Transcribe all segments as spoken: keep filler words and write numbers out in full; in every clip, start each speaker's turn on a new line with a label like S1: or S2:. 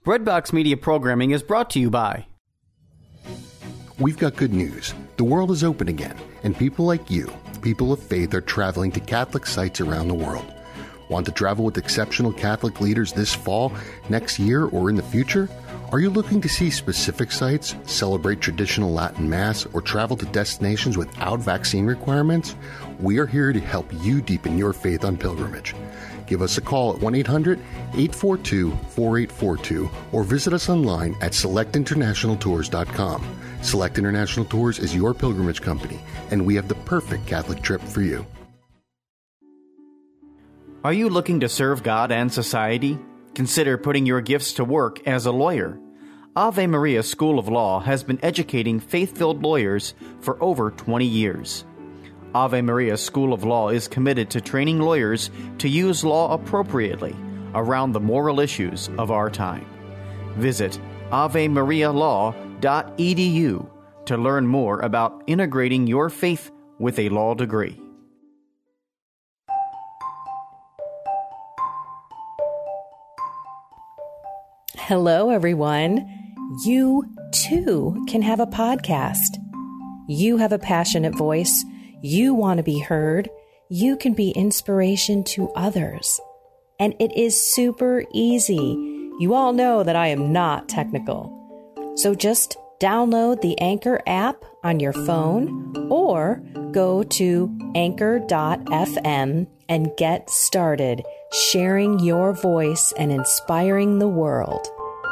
S1: Breadbox Media programming is brought to you by...
S2: We've got good news. The world is open again, and people like you, people of faith, are traveling to Catholic sites around the world. Want to travel with exceptional Catholic leaders this fall, next year, or in the future? Are you looking to see specific sites, celebrate traditional Latin Mass, or travel to destinations without vaccine requirements? We are here to help you deepen your faith on pilgrimage. Give us a call at one eight hundred eight four two four eight four two or visit us online at select international tours dot com. Select International Tours is your pilgrimage company, and we have the perfect Catholic trip for you.
S1: Are you looking to serve God and society? Consider putting your gifts to work as a lawyer. Ave Maria School of Law has been educating faith-filled lawyers for over twenty years. Ave Maria School of Law is committed to training lawyers to use law appropriately around the moral issues of our time. Visit ave maria law dot e d u to learn more about integrating your faith with a law degree.
S3: Hello, everyone. You, too, can have a podcast. You have a passionate voice. You want to be heard. You can be inspiration to others. And it is super easy. You all know that I am not technical. So just download the Anchor app on your phone or go to anchor dot f m and get started sharing your voice and inspiring the world.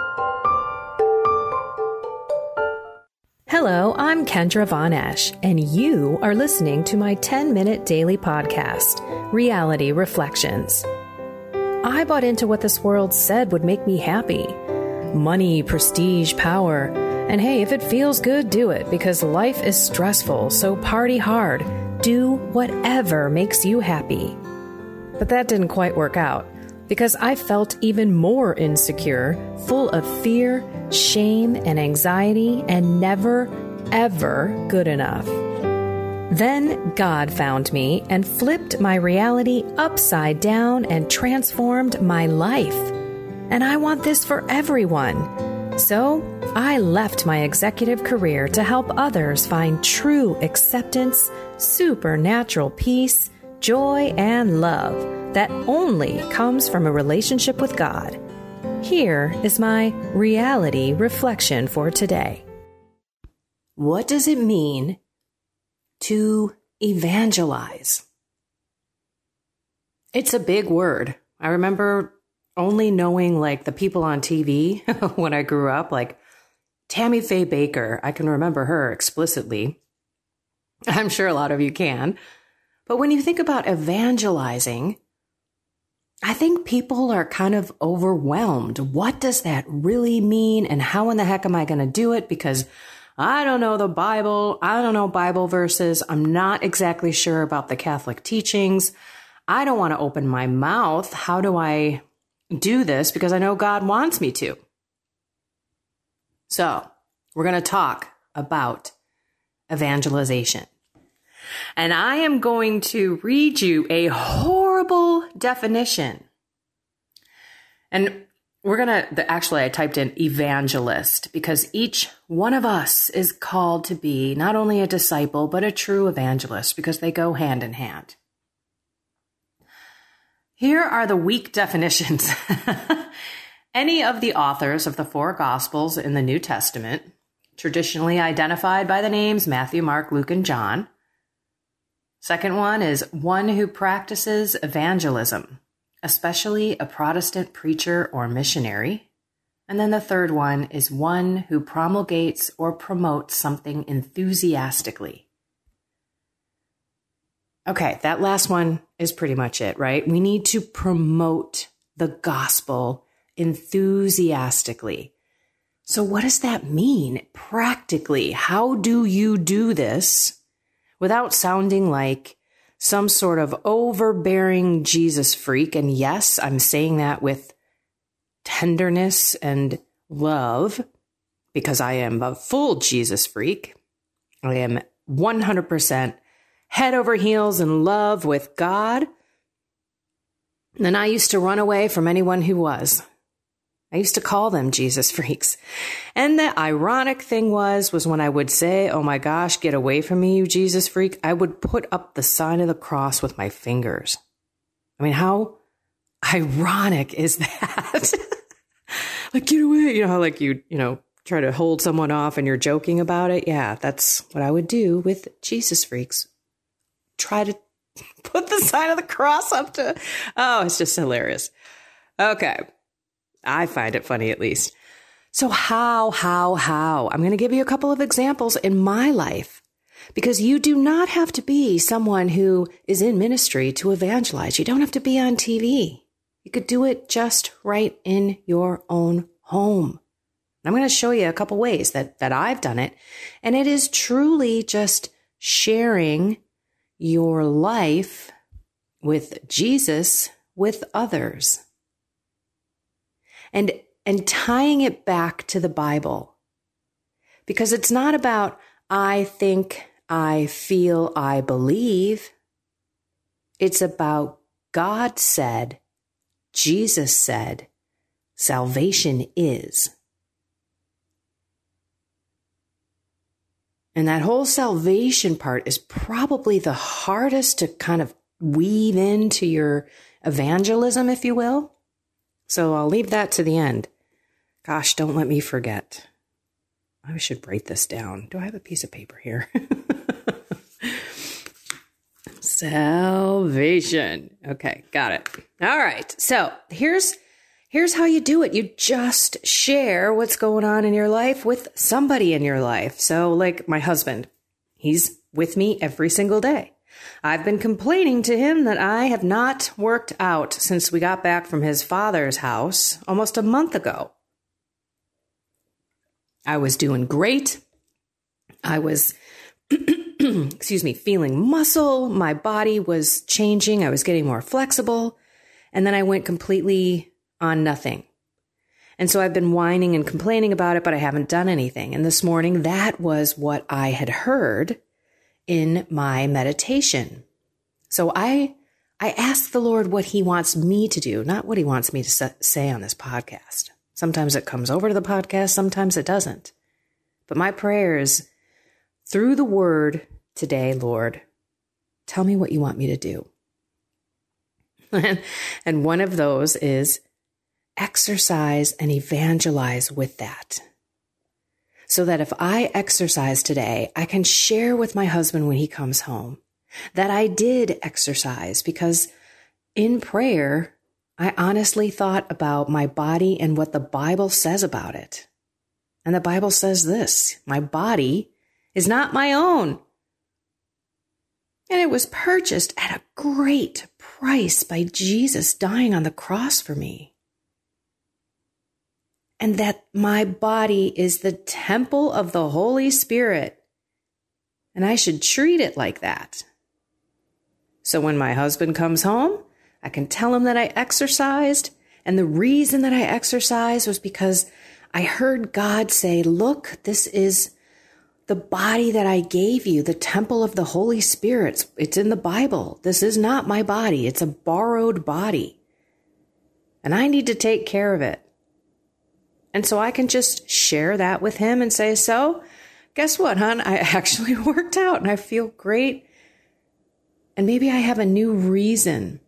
S3: Hello, I'm Kendra Von Esch, and you are listening to my ten-minute daily podcast, Reality Reflections. I bought into what this world said would make me happy. Money, prestige, power. And hey, if it feels good, do it, because life is stressful, so party hard. Do whatever makes you happy. But that didn't quite work out, because I felt even more insecure, full of fear, shame, and anxiety, and never, ever good enough. Then God found me and flipped my reality upside down and transformed my life. And I want this for everyone. So I left my executive career to help others find true acceptance, supernatural peace, joy, and love that only comes from a relationship with God. Here is my reality reflection for today. What does it mean to evangelize? It's a big word. I remember only knowing like the people on T V when I grew up, like Tammy Faye Baker. I can remember her explicitly. I'm sure a lot of you can. But when you think about evangelizing, I think people are kind of overwhelmed. What does that really mean? And how in the heck am I going to do it? Because I don't know the Bible. I don't know Bible verses. I'm not exactly sure about the Catholic teachings. I don't want to open my mouth. How do I do this? Because I know God wants me to. So we're going to talk about evangelization. And I am going to read you a horrible definition. And we're going to, actually, I typed in evangelist because each one of us is called to be not only a disciple, but a true evangelist because they go hand in hand. Here are the weak definitions. Any of the authors of the four Gospels in the New Testament, traditionally identified by the names Matthew, Mark, Luke, and John. Second one is one who practices evangelism, especially a Protestant preacher or missionary. And then the third one is one who promulgates or promotes something enthusiastically. Okay, that last one is pretty much it, right? We need to promote the gospel enthusiastically. So what does that mean practically? How do you do this without sounding like some sort of overbearing Jesus freak? And yes, I'm saying that with tenderness and love because I am a full Jesus freak. I am one hundred percent head over heels in love with God. And I used to run away from anyone who was. I used to call them Jesus freaks. And the ironic thing was, was when I would say, oh my gosh, get away from me, you Jesus freak, I would put up the sign of the cross with my fingers. I mean, how ironic is that? Like, get away. You know how like you, you know, try to hold someone off and you're joking about it? Yeah, that's what I would do with Jesus freaks. Try to put the sign of the cross up to, oh, it's just hilarious. Okay. I find it funny, at least. So how, how, how? I'm going to give you a couple of examples in my life, because you do not have to be someone who is in ministry to evangelize. You don't have to be on T V. You could do it just right in your own home. I'm going to show you a couple ways that, that I've done it. And it is truly just sharing your life with Jesus with others. And, and tying it back to the Bible. Because it's not about, I think, I feel, I believe. It's about God said, Jesus said, salvation is. And that whole salvation part is probably the hardest to kind of weave into your evangelism, if you will. So I'll leave that to the end. Gosh, don't let me forget. I should write this down. Do I have a piece of paper here? Salvation. Okay, got it. All right. So here's here's how you do it. You just share what's going on in your life with somebody in your life. So like my husband, he's with me every single day. I've been complaining to him that I have not worked out since we got back from his father's house almost a month ago. I was doing great. I was, excuse me, feeling muscle. My body was changing. I was getting more flexible. And then I went completely on nothing. And so I've been whining and complaining about it, but I haven't done anything. And this morning, that was what I had heard in my meditation. So I I ask the Lord what he wants me to do, not what he wants me to say on this podcast. Sometimes it comes over to the podcast, sometimes it doesn't. But my prayer is, through the word today, Lord, tell me what you want me to do. And one of those is exercise and evangelize with that. So that if I exercise today, I can share with my husband when he comes home that I did exercise, because in prayer, I honestly thought about my body and what the Bible says about it. And the Bible says this: my body is not my own. And it was purchased at a great price by Jesus dying on the cross for me. And that my body is the temple of the Holy Spirit. And I should treat it like that. So when my husband comes home, I can tell him that I exercised. And the reason that I exercised was because I heard God say, look, this is the body that I gave you, the temple of the Holy Spirit. It's in the Bible. This is not my body. It's a borrowed body. And I need to take care of it. And so I can just share that with him and say, so guess what, hon? I actually worked out and I feel great. And maybe I have a new reason,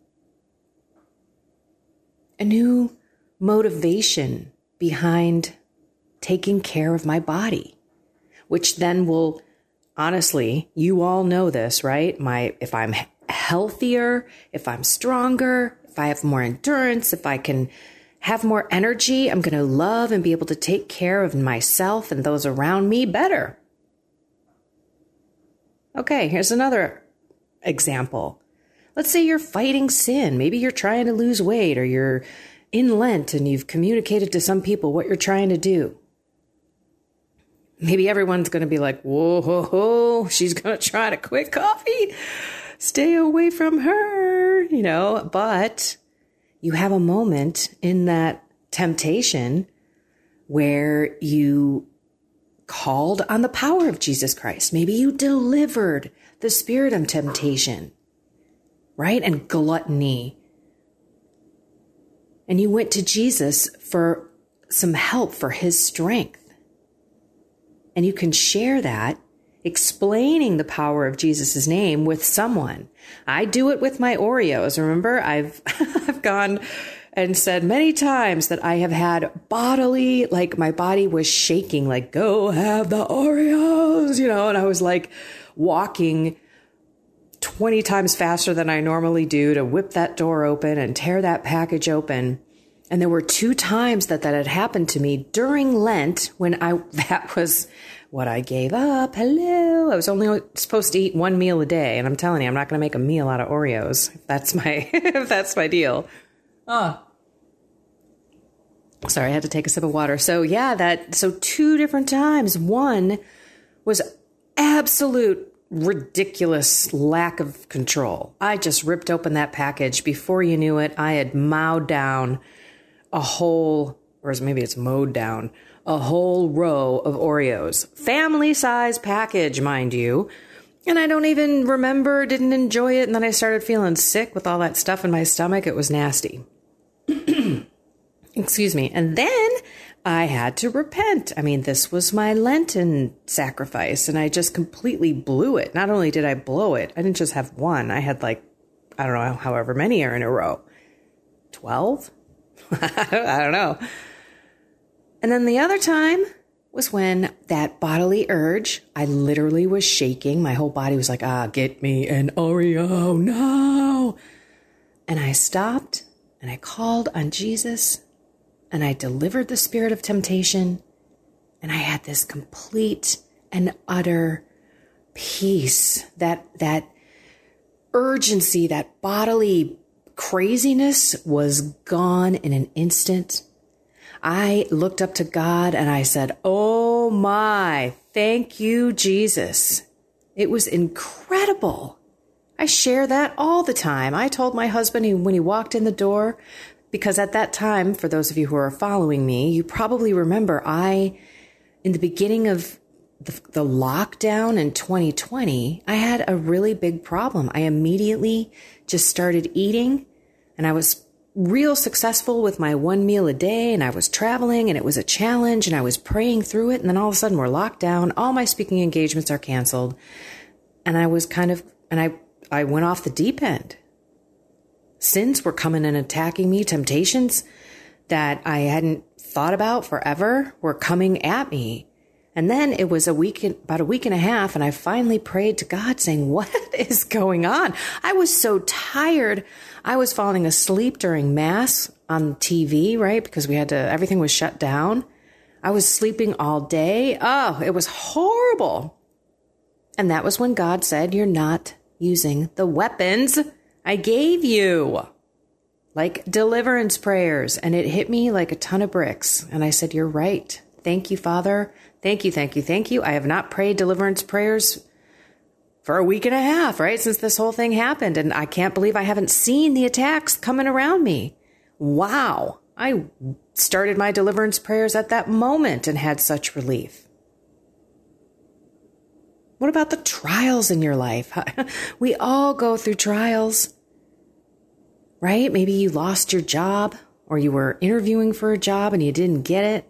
S3: a new motivation behind taking care of my body, which then will, honestly, you all know this, right? My, if I'm healthier, if I'm stronger, if I have more endurance, if I can have more energy, I'm going to love and be able to take care of myself and those around me better. Okay, here's another example. Let's say you're fighting sin. Maybe you're trying to lose weight, or you're in Lent and you've communicated to some people what you're trying to do. Maybe everyone's going to be like, whoa, ho, ho, she's going to try to quit coffee. Stay away from her, you know, but you have a moment in that temptation where you called on the power of Jesus Christ. Maybe you delivered the spirit of temptation, right? And gluttony. And you went to Jesus for some help for his strength. And you can share that, explaining the power of Jesus' name with someone. I do it with my Oreos. Remember, I've I've gone and said many times that I have had bodily, like my body was shaking, like, go have the Oreos, you know, and I was like walking twenty times faster than I normally do to whip that door open and tear that package open. And there were two times that that had happened to me during Lent when I, that was what I gave up. Hello. I was only supposed to eat one meal a day. And I'm telling you, I'm not going to make a meal out of Oreos. If that's my, if that's my deal. Oh, sorry. I had to take a sip of water. So yeah, that, so two different times. One was absolute ridiculous lack of control. I just ripped open that package. Before you knew it, I had mowed down a whole, or maybe it's mowed down, a whole row of Oreos. Family size package, mind you. And I don't even remember, didn't enjoy it. And then I started feeling sick with all that stuff in my stomach. It was nasty. Excuse me. And then I had to repent. I mean, this was my Lenten sacrifice, and I just completely blew it. Not only did I blow it, I didn't just have one. I had like, I don't know, however many are in a row. twelve? I don't know. And then the other time was when that bodily urge, I literally was shaking. My whole body was like, ah, get me an Oreo, no. And I stopped and I called on Jesus and I delivered the spirit of temptation. And I had this complete and utter peace, that, that urgency, that bodily craziness was gone in an instant. I looked up to God and I said, oh my, thank you, Jesus. It was incredible. I share that all the time. I told my husband when he walked in the door, because at that time, for those of you who are following me, you probably remember I, in the beginning of the, the lockdown in twenty twenty, I had a really big problem. I immediately just started eating, and I was real successful with my one meal a day, and I was traveling, and it was a challenge, and I was praying through it, and then all of a sudden we're locked down. All my speaking engagements are canceled, and I was kind of, and I, I went off the deep end. Sins were coming and attacking me. Temptations that I hadn't thought about forever were coming at me. And then it was a week, about a week and a half, and I finally prayed to God saying, what is going on? I was so tired. I was falling asleep during Mass on T V, right? Because we had to, everything was shut down. I was sleeping all day. Oh, it was horrible. And that was when God said, you're not using the weapons I gave you. Like deliverance prayers. And it hit me like a ton of bricks. And I said, you're right. Thank you, Father. Thank you, thank you, thank you. I have not prayed deliverance prayers for a week and a half, right? Since this whole thing happened. And I can't believe I haven't seen the attacks coming around me. Wow. I started my deliverance prayers at that moment and had such relief. What about the trials in your life? We all go through trials, right? Maybe you lost your job, or you were interviewing for a job and you didn't get it.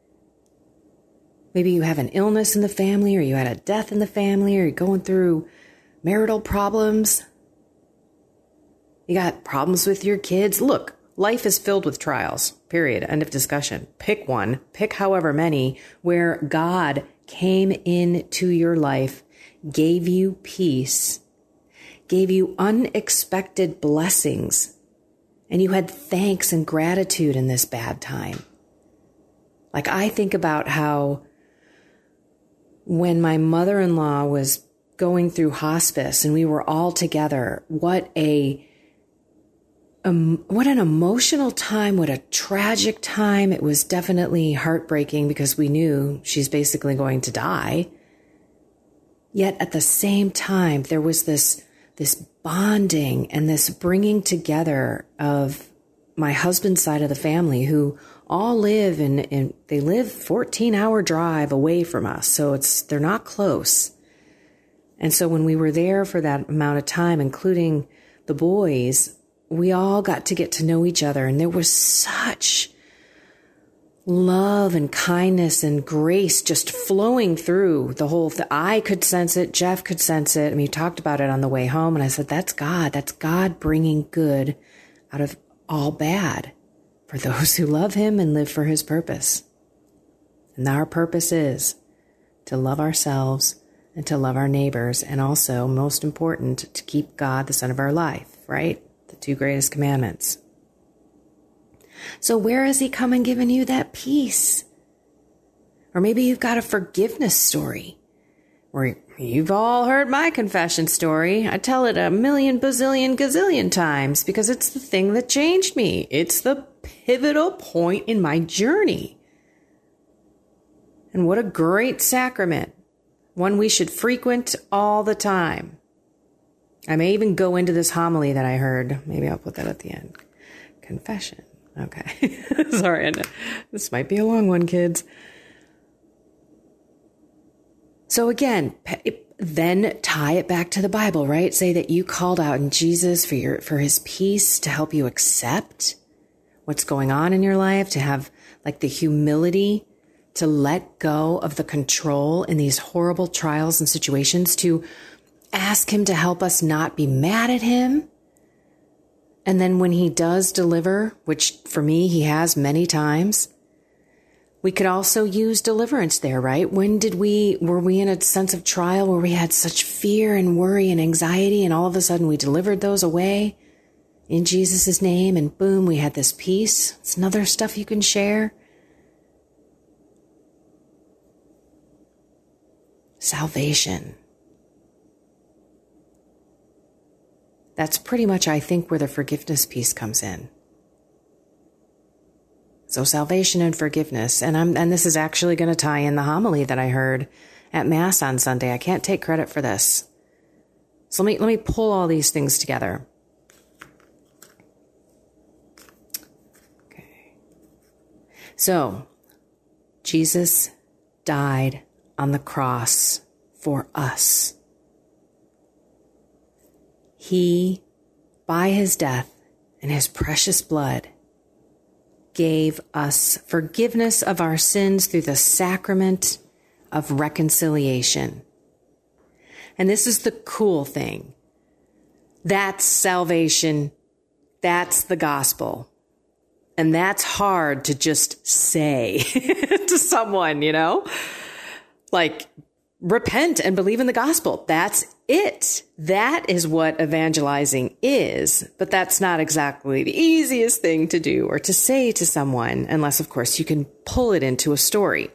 S3: Maybe you have an illness in the family, or you had a death in the family, or you're going through marital problems. You got problems with your kids. Look, life is filled with trials, period. End of discussion. Pick one, pick however many, where God came into your life, gave you peace, gave you unexpected blessings, and you had thanks and gratitude in this bad time. Like, I think about how when my mother-in-law was going through hospice and we were all together, what a Um, what an emotional time, what a tragic time. It was definitely heartbreaking because we knew she's basically going to die. Yet at the same time, there was this, this bonding and this bringing together of my husband's side of the family, who all live in, in they live fourteen hour drive away from us. So it's, they're not close. And so when we were there for that amount of time, including the boys, we all got to get to know each other. And there was such love and kindness and grace just flowing through the whole, the, I could sense it. Jeff could sense it. I mean, he talked about it on the way home, and I said, that's God. That's God bringing good out of all bad for those who love him and live for his purpose. And our purpose is to love ourselves and to love our neighbors, and also, most important, to keep God the center of our life, right? The two greatest commandments. So where has he come and given you that peace? Or maybe you've got a forgiveness story, where you've all heard my confession story. I tell it a million, bazillion, gazillion times because it's the thing that changed me. It's the pivotal point in my journey. And what a great sacrament. One we should frequent all the time. I may even go into this homily that I heard. Maybe I'll put that at the end. Confession. Okay. Sorry. This might be a long one, kids. So again, then tie it back to the Bible, right? Say that you called out in Jesus for your, for his peace, to help you accept what's going on in your life, to have like the humility to let go of the control in these horrible trials and situations, to ask him to help us not be mad at him. And then when he does deliver, which for me, he has many times, we could also use deliverance there, right? When did we, were we in a sense of trial where we had such fear and worry and anxiety, and all of a sudden we delivered those away in Jesus' name, and boom, we had this peace. It's another stuff you can share. Salvation. That's pretty much, I think, where the forgiveness piece comes in. So salvation and forgiveness. And I'm, and this is actually going to tie in the homily that I heard at Mass on Sunday. I can't take credit for this. So let me, let me pull all these things together. Okay. So Jesus died on the cross for us. He, by his death and his precious blood, gave us forgiveness of our sins through the sacrament of reconciliation. And this is the cool thing. That's salvation. That's the gospel. And that's hard to just say to someone, you know? Like, repent and believe in the gospel. That's it. That is what evangelizing is. But that's not exactly the easiest thing to do or to say to someone, unless, of course, you can pull it into a story.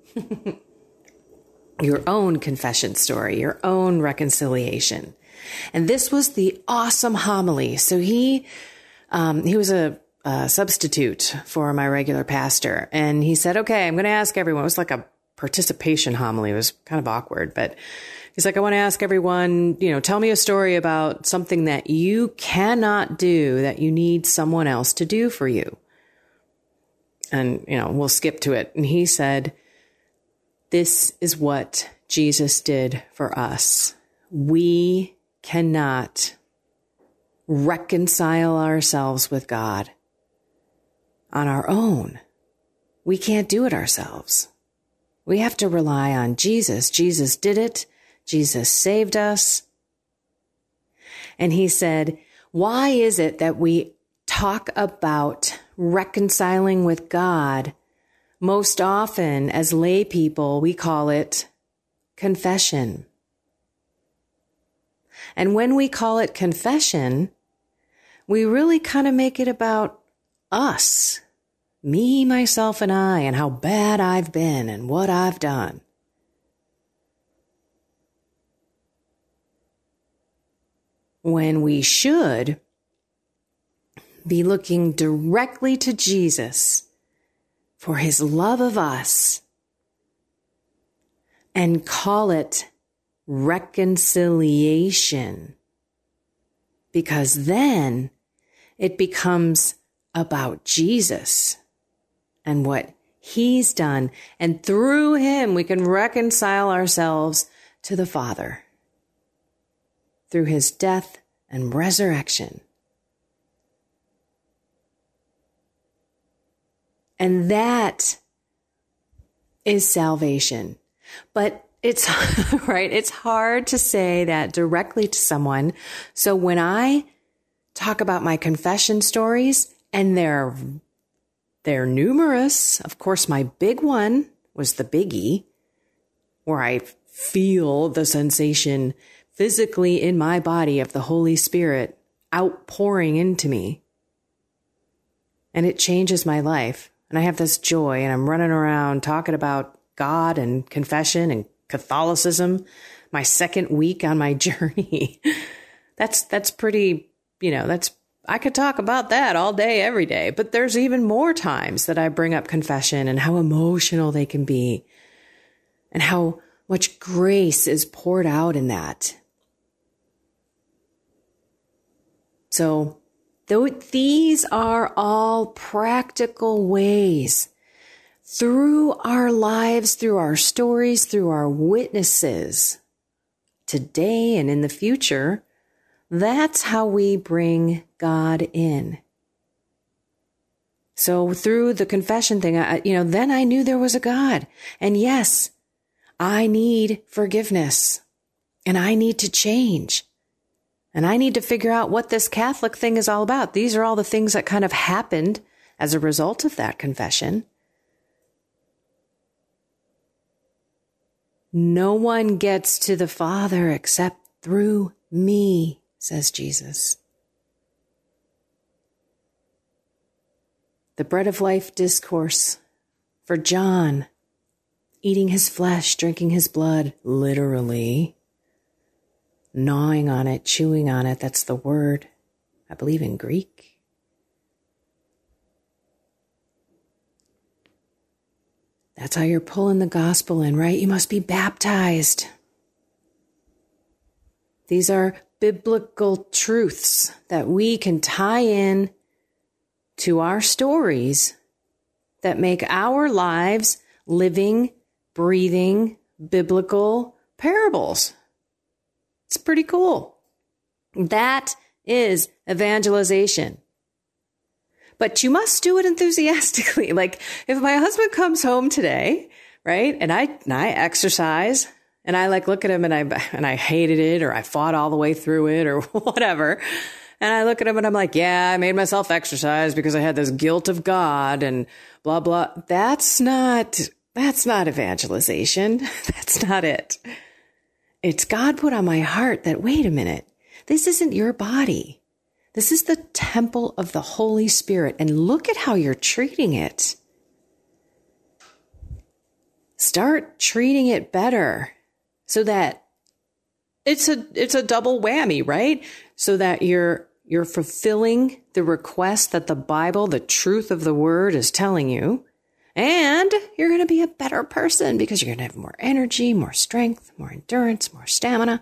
S3: Your own confession story, your own reconciliation. And this was the awesome homily. So he, um, he was a, a substitute for my regular pastor. And he said, okay, I'm going to ask everyone. It was like a participation homily. It was kind of awkward, but he's like, I want to ask everyone, you know, tell me a story about something that you cannot do that you need someone else to do for you. And, you know, we'll skip to it. And he said, this is what Jesus did for us. We cannot reconcile ourselves with God on our own. We can't do it ourselves. We have to rely on Jesus. Jesus did it. Jesus saved us. And he said, why is it that we talk about reconciling with God? Most often, as lay people, we call it confession. And when we call it confession, we really kind of make it about us. Me, myself, and I, and how bad I've been and what I've done. When we should be looking directly to Jesus for his love of us and call it reconciliation. Because then it becomes about Jesus and what he's done. And through him, we can reconcile ourselves to the Father through his death and resurrection. And that is salvation. But it's right. It's hard to say that directly to someone. So when I talk about my confession stories, and they're, they're numerous, of course, my big one was the biggie, where I feel the sensation physically in my body of the Holy Spirit outpouring into me. And it changes my life. And I have this joy, and I'm running around talking about God and confession and Catholicism, my second week on my journey. That's, that's pretty, you know, that's, I could talk about that all day, every day, but there's even more times that I bring up confession and how emotional they can be and how much grace is poured out in that. So though these are all practical ways through our lives, through our stories, through our witnesses today and in the future, that's how we bring God in. So through the confession thing, I, you know, then I knew there was a God. And yes, I need forgiveness and I need to change. And I need to figure out what this Catholic thing is all about. These are all the things that kind of happened as a result of that confession. No one gets to the Father except through me, says Jesus. The bread of life discourse for John, eating his flesh, drinking his blood, literally, gnawing on it, chewing on it. That's the word, I believe, in Greek. That's how you're pulling the gospel in, right? You must be baptized. These are biblical truths that we can tie in to our stories that make our lives living, breathing, biblical parables. It's pretty cool. That is evangelization. But you must do it enthusiastically. Like if my husband comes home today, right, and I and I exercise, and I like look at him and I and I hated it, or I fought all the way through it, or whatever, and I look at him and I'm like, yeah, I made myself exercise because I had this guilt of God and blah blah. That's not that's not evangelization. That's not it. It's God put on my heart that, wait a minute, this isn't your body. This is the temple of the Holy Spirit, and look at how you're treating it. Start treating it better so that it's a it's a double whammy, right? So that you're you're fulfilling the request that the Bible, the truth of the word, is telling you, and you're going to be a better person because you're going to have more energy, more strength, more endurance, more stamina.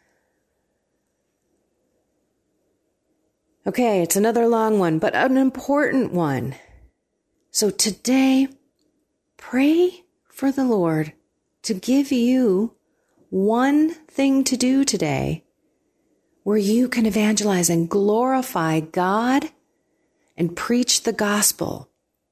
S3: Okay, it's another long one, but an important one. So today, pray for the Lord to give you one thing to do today where you can evangelize and glorify God and preach the gospel.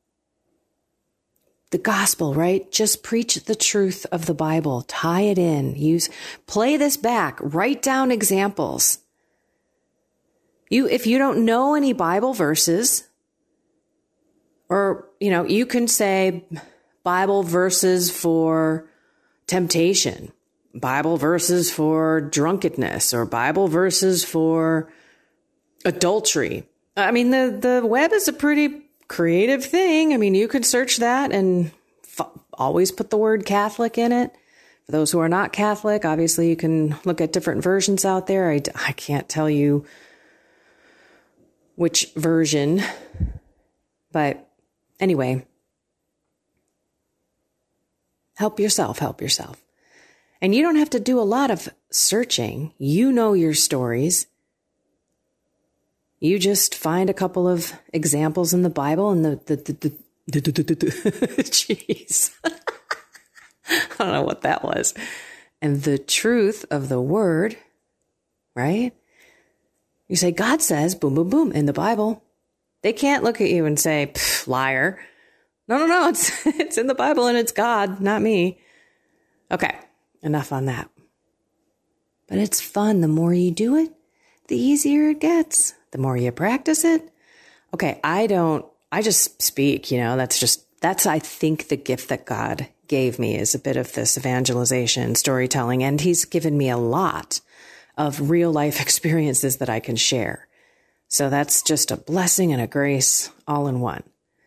S3: The gospel, right? Just preach the truth of the Bible. Tie it in. Use, play this back. Write down examples. You, if you don't know any Bible verses, or, you know, you can say Bible verses for temptation, Bible verses for drunkenness, or Bible verses for adultery. I mean, the, the web is a pretty creative thing. I mean, you could search that and f- always put the word Catholic in it. For those who are not Catholic, obviously you can look at different versions out there. I, I can't tell you which version, but anyway, help yourself, help yourself. And you don't have to do a lot of searching. You know your stories. You just find a couple of examples in the Bible and the, the, the, the, the, the, the, the, the jeez. I don't know what that was. And the truth of the word, right? You say, God says, boom, boom, boom, in the Bible. They can't look at you and say, liar. No, no, no. It's, it's in the Bible and it's God, not me. Okay. Enough on that. But it's fun. The more you do it, the easier it gets. The more you practice it. Okay. I don't, I just speak, you know, that's just, that's, I think, the gift that God gave me is a bit of this evangelization, storytelling. And he's given me a lot of real life experiences that I can share. So that's just a blessing and a grace all in one.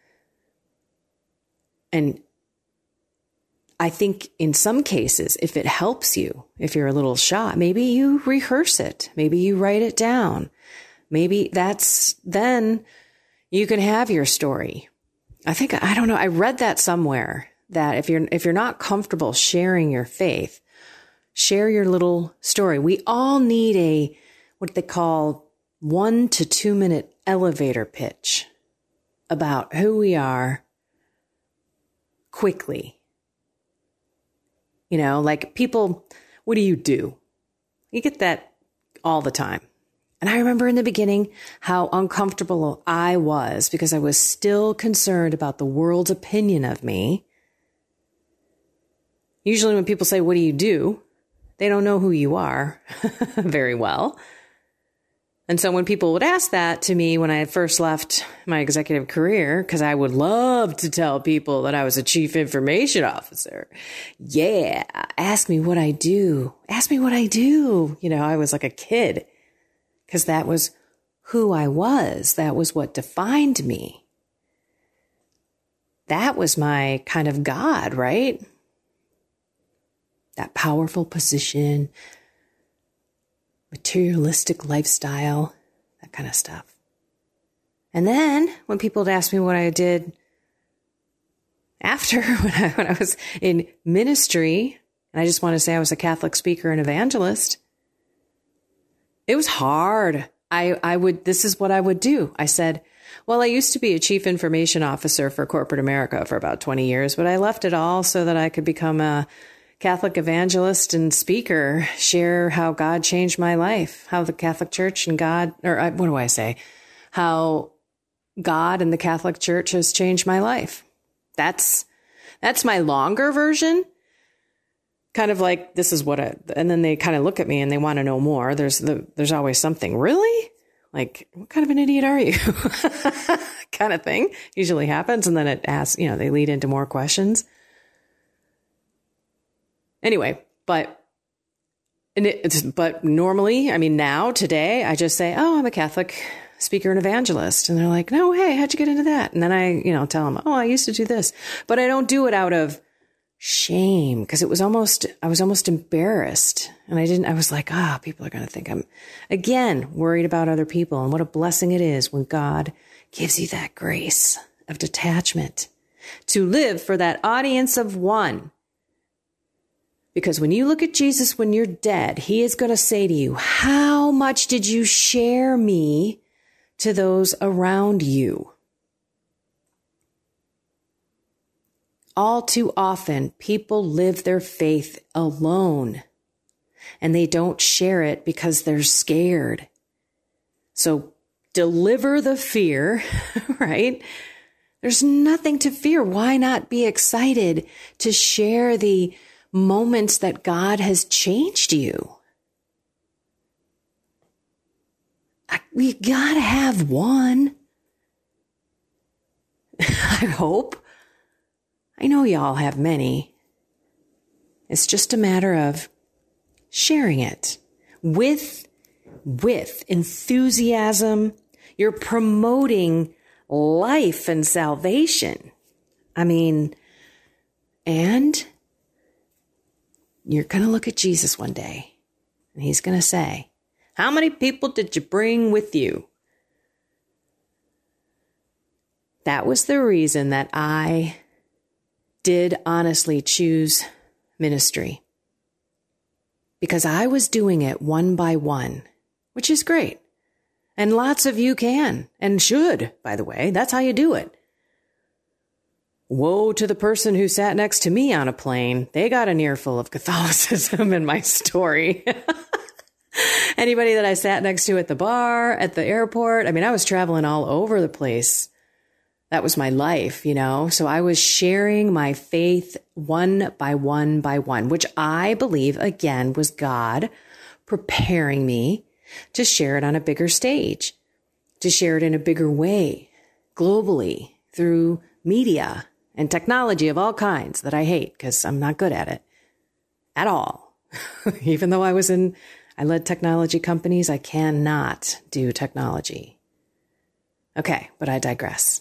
S3: And I think in some cases, if it helps you, if you're a little shy, maybe you rehearse it. Maybe you write it down. Maybe that's, then you can have your story. I think, I don't know, I read that somewhere, that if you're, if you're not comfortable sharing your faith, share your little story. We all need a, what they call one to two minute elevator pitch about who we are quickly. You know, like people, what do you do? You get that all the time. And I remember in the beginning how uncomfortable I was because I was still concerned about the world's opinion of me. Usually when people say, what do you do? They don't know who you are very well. And so when people would ask that to me when I had first left my executive career, because I would love to tell people that I was a chief information officer. Yeah, ask me what I do. Ask me what I do. You know, I was like a kid because that was who I was. That was what defined me. That was my kind of God, right? That powerful position, materialistic lifestyle, that kind of stuff. And then when people would ask me what I did after, when I, when I was in ministry, and I just want to say I was a Catholic speaker and evangelist, it was hard. I, I would, this is what I would do. I said, well, I used to be a chief information officer for corporate America for about twenty years, but I left it all so that I could become a Catholic evangelist and speaker, share how God changed my life, how the Catholic Church and God, or what do I say? How God and the Catholic Church has changed my life. That's, that's my longer version. Kind of like, this is what I, and then they kind of look at me and they want to know more. There's the, there's always something. Really? Like, what kind of an idiot are you? Kind of thing usually happens. And then it asks, you know, they lead into more questions. Anyway, but, and it, it's, but normally, I mean, now, today, I just say, oh, I'm a Catholic speaker and evangelist. And they're like, no, hey, how'd you get into that? And then I, you know, tell them, oh, I used to do this, but I don't do it out of shame because it was almost, I was almost embarrassed. And I didn't, I was like, ah, oh, people are going to think I'm, again, worried about other people. And what a blessing it is when God gives you that grace of detachment to live for that audience of one. Because when you look at Jesus when you're dead, he is going to say to you, how much did you share me to those around you? All too often, people live their faith alone, and they don't share it because they're scared. So deliver the fear, right? There's nothing to fear. Why not be excited to share the moments that God has changed you? We gotta have one. I hope. I know y'all have many. It's just a matter of sharing it with, with enthusiasm. You're promoting life and salvation. I mean, and you're going to look at Jesus one day and he's going to say, how many people did you bring with you? That was the reason that I did honestly choose ministry, because I was doing it one by one, which is great. And lots of you can and should, by the way. That's how you do it. Woe to the person who sat next to me on a plane. They got an earful of Catholicism in my story. Anybody that I sat next to at the bar, at the airport. I mean, I was traveling all over the place. that was my life, you know? So I was sharing my faith one by one by one, which I believe, again, was God preparing me to share it on a bigger stage, to share it in a bigger way, globally, through media and technology of all kinds that I hate because I'm not good at it at all. Even though I was in, I led technology companies, I cannot do technology. Okay, but I digress.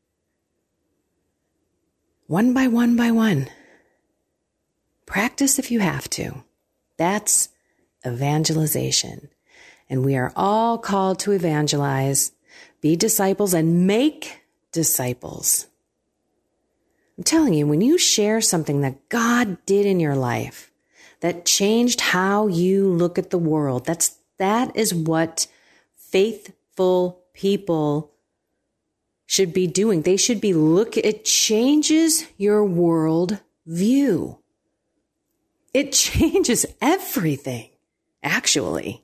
S3: One by one by one. Practice if you have to. That's evangelization. And we are all called to evangelize, be disciples, and make disciples. I'm telling you, when you share something that God did in your life that changed how you look at the world, that's that is what faithful people should be doing. They should be look. It changes your world view. It changes everything, actually.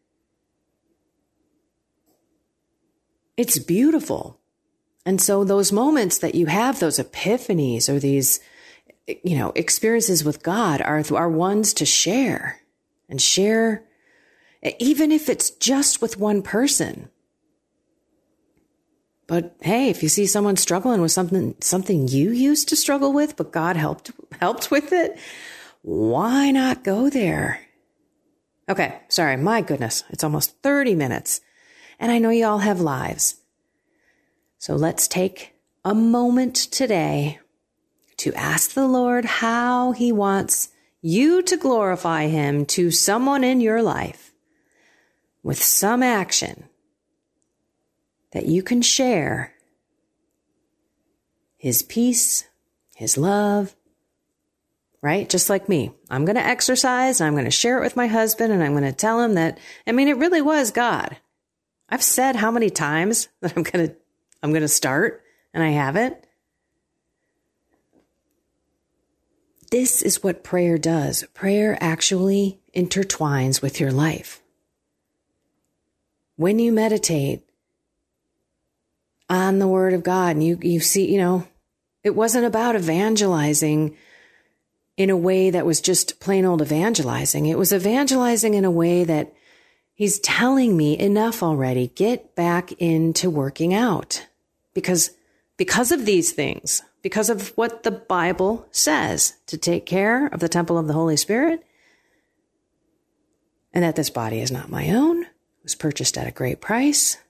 S3: It's beautiful. And so those moments that you have, those epiphanies or these, you know, experiences with God are, are ones to share and share, even if it's just with one person. But hey, if you see someone struggling with something, something you used to struggle with, but God helped, helped with it, why not go there? Okay. Sorry. My goodness. It's almost thirty minutes. And I know you all have lives. So let's take a moment today to ask the Lord how he wants you to glorify him to someone in your life with some action that you can share his peace, his love, right? Just like me. I'm going to exercise. I'm going to share it with my husband and I'm going to tell him that, I mean, it really was God. I've said how many times that I'm going to, I'm going to start and I haven't. This is what prayer does. Prayer actually intertwines with your life. When you meditate on the word of God and you, you see, you know, it wasn't about evangelizing in a way that was just plain old evangelizing. It was evangelizing in a way that he's telling me enough already. Get back into working out because, because of these things, because of what the Bible says to take care of the temple of the Holy Spirit and that this body is not my own. It was purchased at a great price.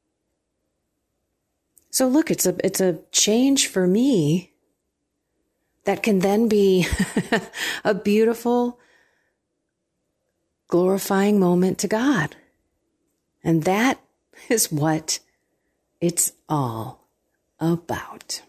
S3: So look, it's a, it's a change for me that can then be a beautiful, glorifying moment to God. And that is what it's all about.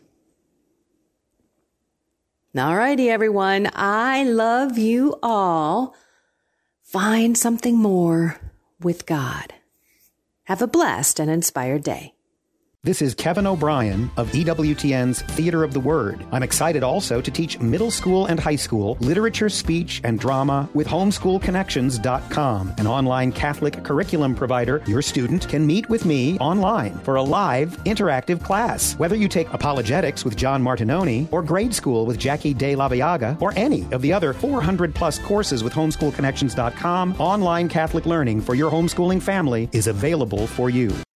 S3: All righty, everyone. I love you all. Find something more with God. Have a blessed and inspired day.
S4: This is Kevin O'Brien of E W T N's Theater of the Word. I'm excited also to teach middle school and high school literature, speech, and drama with homeschool connections dot com, an online Catholic curriculum provider. Your student can meet with me online for a live, interactive class. Whether you take apologetics with John Martinoni, or grade school with Jackie De La Viaga, or any of the other four hundred plus courses with homeschool connections dot com, online Catholic learning for your homeschooling family is available for you.